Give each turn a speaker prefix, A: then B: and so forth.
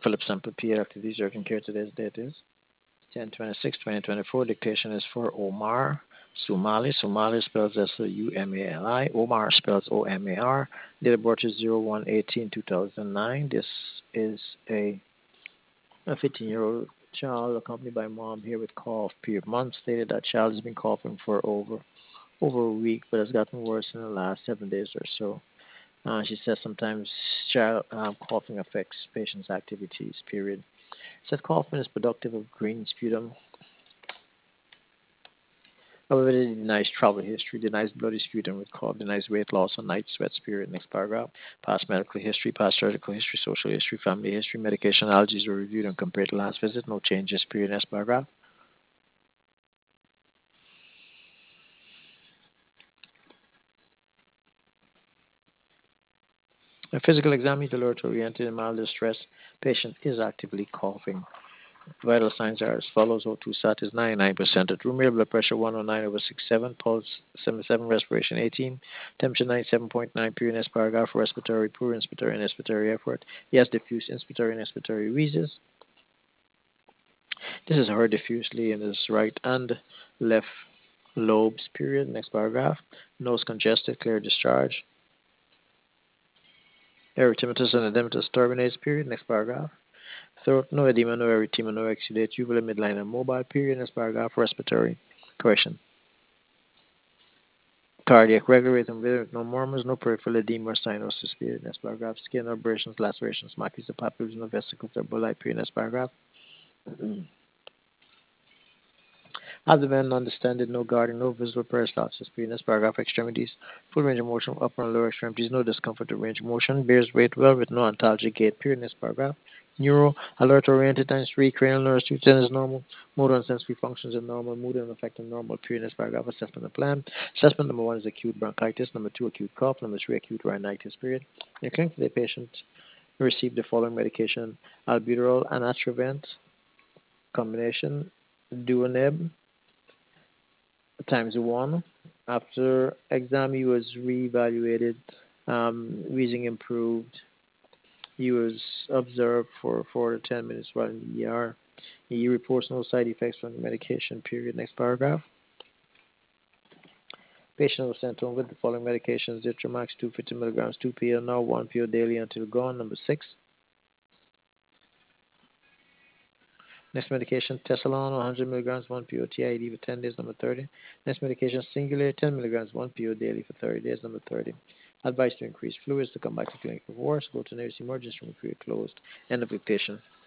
A: Philip Sample PA activities urgent care. Today's date is 10/26/2024. Dictation is for Omar Sumali. Sumali spells Sumali. Omar spells Omar. Date of birth is 01/18/2009. This is a 15-year-old child accompanied by mom here with cough. Period. Mom stated that child has been coughing for over a week, but has gotten worse in the last 7 days or so. She says sometimes child coughing affects patient's activities. Period. Said coughing is productive of green sputum. However, it denies travel history, denies bloody sputum with cough, denies weight loss or night sweat. Period. Next paragraph. Past medical history, past surgical history, social history, family history, medication allergies were reviewed and compared to last visit. No changes. Period. Next paragraph. A physical exam is alert oriented in mild distress. Patient is actively coughing. Vital signs are as follows. O2 sat is 99%. At room air, blood pressure 109/67, pulse 77, respiration 18, temperature 97.9, pure in paragraph, respiratory, poor inspiratory and expiratory effort. He has diffuse inspiratory and expiratory wheezes. This is heard diffusely in his right and left lobes, period. Next paragraph. Nose congested, clear discharge. Erythematous and edematous turbinates, period. Next paragraph. Throat, no edema, no erythema, no exudate, uvula, midline, and mobile, period. Next paragraph. Respiratory question. Cardiac regular rhythm, no murmurs, no peripheral edema or cyanosis, period. Next paragraph. Skin abrasions, lacerations, markings of papules, no vesicles or bulli, period. Next paragraph. Abdomen non-distended, no guarding, no visible peristalsis, period. Next paragraph. Extremities, full range of motion, upper and lower extremities, no discomfort or range of motion, bears weight well with no ontologic gait, period. Next paragraph. Neuro, alert oriented times 3, cranial nerves 2 10 is normal, motor and sensory functions are normal, mood and affective normal, period. Next paragraph. Assessment and plan. Assessment number 1 is acute bronchitis, number 2 acute cough, number 3 acute rhinitis, period. In clinic, the patient received the following medication: albuterol and atrovent combination, Duaneb times 1. After exam, he was reevaluated, wheezing improved. He was observed for 4 to 10 minutes while in the ER. He reports no side effects from the medication, period. Next paragraph. Patient was sent home with the following medications: Zitromax 250 milligrams, 2 PL now, 1 PL daily until gone. Number 6. Next medication, Tesalon 100 milligrams, 1 PO TID for 10 days. Number 30. Next medication, Singular 10 milligrams, 1 PO daily for 30 days. Number 30. Advice to increase fluids to come back to clinic before. So go to nearest emergency room if you're closed. End of dictation.